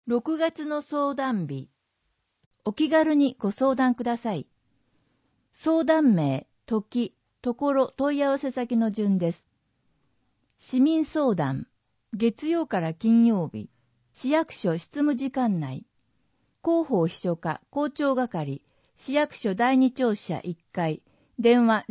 6月の相談日。お気軽にご相談ください。相談名、時、ところ、問い合わせ先の順です。市民相談、月曜から金曜日、市役所執務時間内、広報秘書課校長係、市役所第二庁舎1階、電話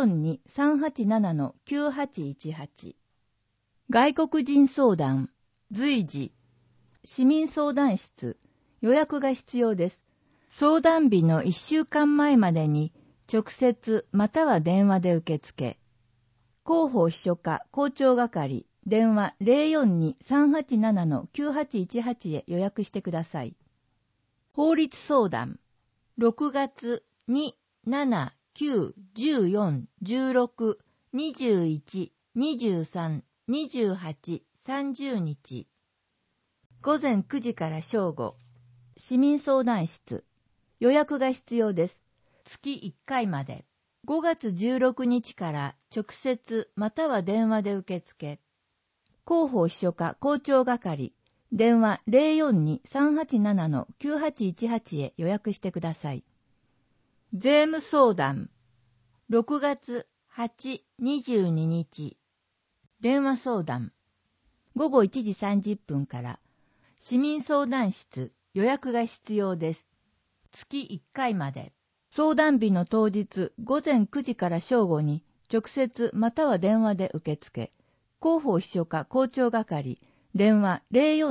042-387-9818。外国人相談、随時、市民相談室、予約が必要です。相談日の1週間前までに直接または電話で受付。広報秘書課校長係、電話 042-387-9818 へ予約してください。法律相談、6月2、7、9、14、16、21、23、28、30日。午前9時から正午。市民相談室。予約が必要です。月1回まで。5月16日から直接または電話で受付。広報秘書課校長係。電話 042-387-9818 へ予約してください。税務相談。6月8、22日。電話相談。午後1時30分から。市民相談室。予約が必要です。月1回まで。相談日の当日午前9時から正午に直接または電話で受付。広報秘書課校長係。電話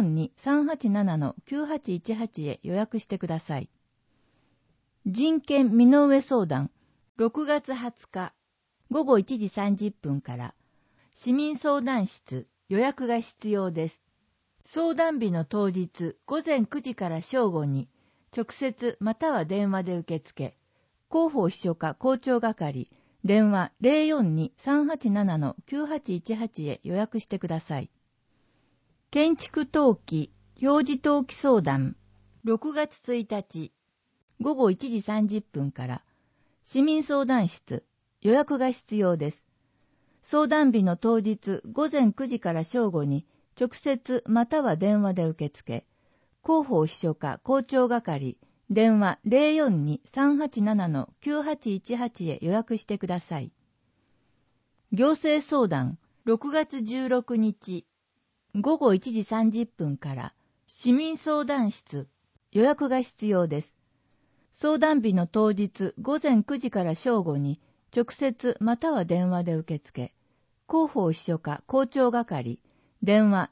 042-387-9818 へ予約してください。人権身の上相談。6月20日。午後1時30分から。市民相談室。予約が必要です。相談日の当日午前9時から正午に直接または電話で受付。広報秘書課校長係。電話 042-387-9818 へ予約してください。建築登記、表示登記相談。6月1日。午後1時30分から。市民相談室。予約が必要です。相談日の当日午前9時から正午に直接または電話で受付。広報秘書課校長係。電話 042-387-9818 へ予約してください。行政相談。6月16日。午後1時30分から。市民相談室。予約が必要です。相談日の当日午前9時から正午に直接または電話で受付。広報秘書課校長係。電話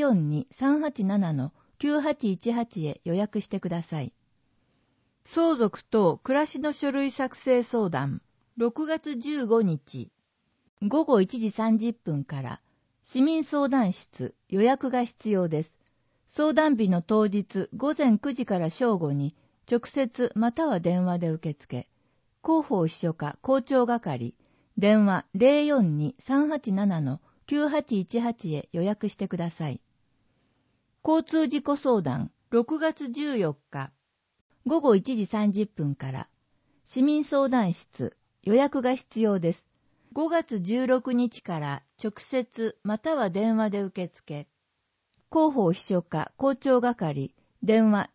042-387-9818 へ予約してください。相続等暮らしの書類作成相談。6月15日。午後1時30分から。市民相談室。予約が必要です。相談日の当日午前9時から正午に直接または電話で受付。広報秘書課校長係。電話 042-387-9818 へ予約してください。交通事故相談。6月14日。午後1時30分から。市民相談室。予約が必要です。5月16日から直接または電話で受付。広報秘書課校長係。電話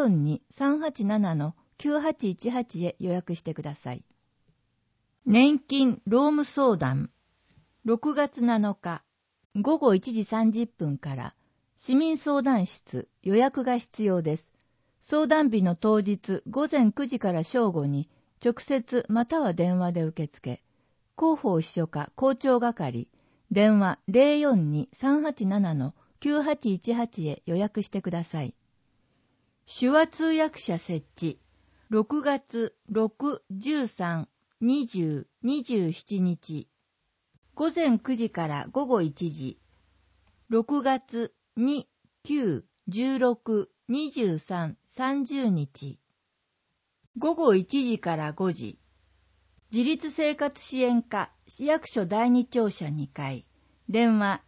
042-387-9818 へ予約してください。年金労務相談。6月7日。午後1時30分から。市民相談室。予約が必要です。相談日の当日午前9時から正午に直接または電話で受付。広報秘書課校長係。電話 042-387-9818 へ予約してください。手話通訳者設置。6月6、13、20、27日。午前9時から午後1時。6月2、9、16、23、30日。午後1時から5時。自立生活支援課市役所第二庁舎2階。電話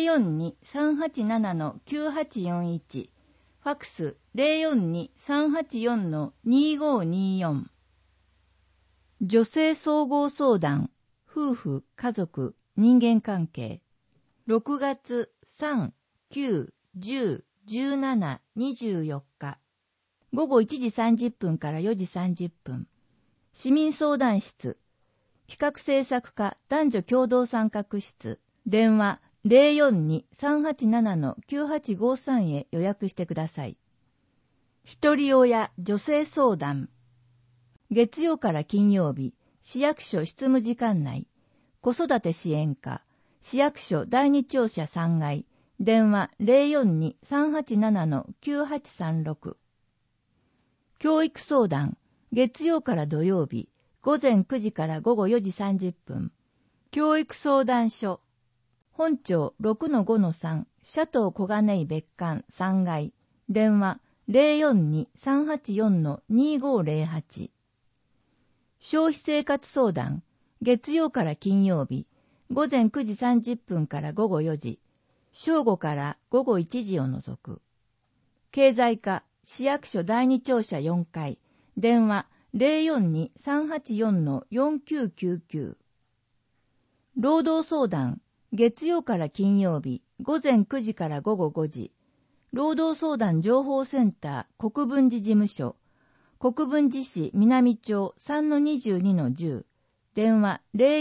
042-387-9841。ファックス 042-384-2524。女性総合相談、夫婦、家族、人間関係。6月3、9、10、 17、24日。午後1時30分から4時30分。市民相談室。企画制作課男女共同参画室。電話 042-387-9853 へ予約してください。一人親女性相談。月曜から金曜日、市役所執務時間内。子育て支援課。市役所第二庁舎3階。電話 042-387-9836。教育相談。月曜から土曜日、午前9時から午後4時30分。教育相談所。本庁 6-5-3、シャトー小金井別館3階。電話 042-384-2508。消費生活相談。月曜から金曜日、午前9時30分から午後4時。正午から午後1時を除く。経済課、市役所第二庁舎4階。電話 042-384-4999。労働相談。月曜から金曜日、午前9時から午後5時。労働相談情報センター国分寺事務所。国分寺市南町 3-22-10。電話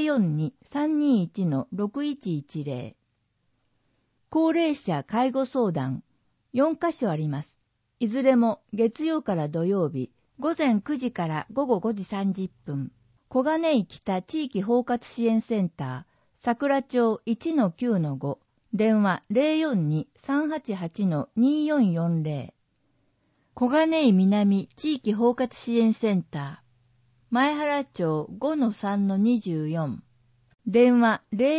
042-321-6110。高齢者介護相談。4カ所あります。いずれも月曜から土曜日、午前9時から午後5時30分。小金井北地域包括支援センター、桜町 1-9-5。電話 042-388-2440。小金井南地域包括支援センター、前原町 5-3-24。電話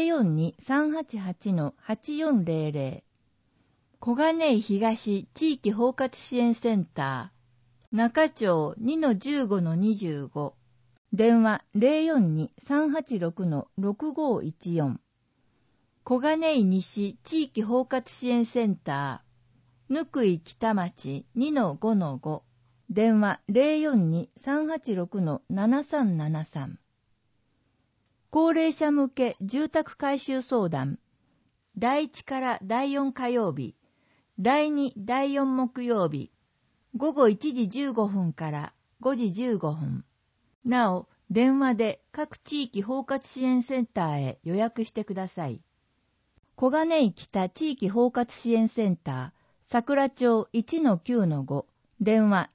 042-388-8400。小金井東地域包括支援センター、中町 2-15-25。電話 042-386-6514。小金井西地域包括支援センター、ぬくい北町 2-5-5。電話 042-386-7373。高齢者向け住宅改修相談。第1から第4火曜日、第2、第4木曜日、午後1時15分から5時15分。なお、電話で各地域包括支援センターへ予約してください。小金井北地域包括支援センター、桜町 1-9-5。電話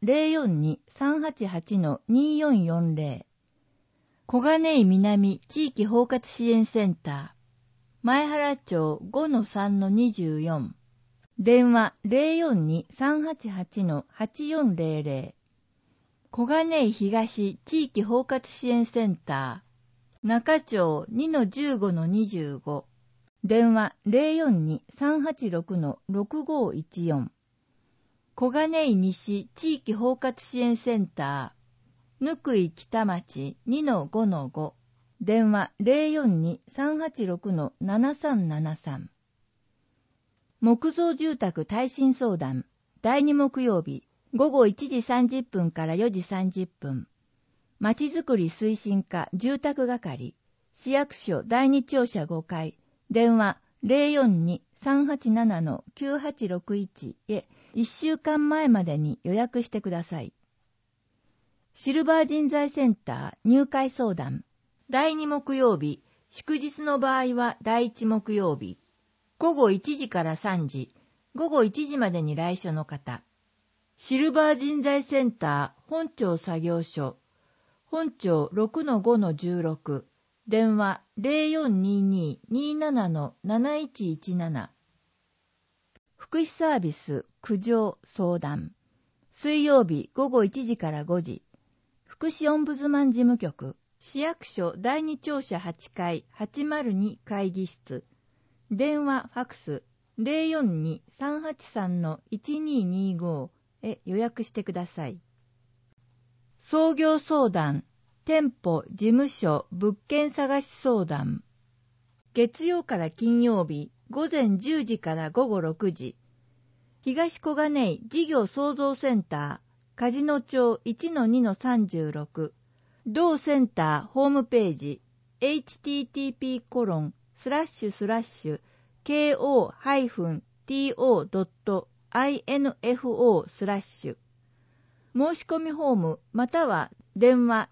042-388-2440。小金井南地域包括支援センター、前原町 5-3-24。電話 042-388-8400。小金井東地域包括支援センター、中町 2-15-25。電話 042-386-6514。小金井西地域包括支援センター、ぬくい北町 2-5-5。電話 042-386-7373。木造住宅耐震相談。第2木曜日、午後1時30分から4時30分。まちづくり推進課住宅係、市役所第2庁舎5階。電話 042-387-9861 へ1週間前までに予約してください。シルバー人材センター入会相談。第2木曜日、祝日の場合は第1木曜日。午後1時から3時、午後1時までに来所の方。シルバー人材センター本庁作業所。本庁 6-5-16。電話 0422-27-7117。福祉サービス苦情相談。水曜日午後1時から5時。福祉オンブズマン事務局。市役所第2庁舎8階802会議室。電話ファクス 042-383-1225 へ予約してください。創業相談。店舗、事務所、物件探し相談。月曜から金曜日、午前10時から午後6時。東小金井事業創造センター、梶野町 1-2-36。同センターホームページ、http://ko-to. info/申し込みフォームまたは電話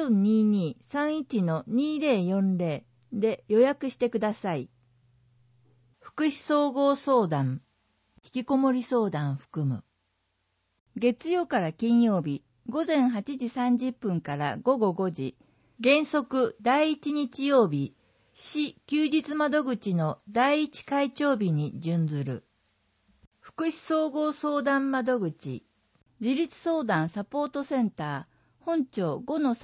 0422-31-2040 で予約してください。福祉総合相談、引きこもり相談含む。月曜から金曜日、午前8時30分から午後5時、原則第1日曜日、市休日窓口の第1会長日に準ずる。福祉総合相談窓口、自立相談サポートセンター、本町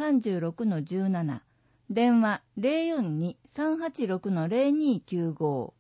5-36-17、電話 042-386-0295。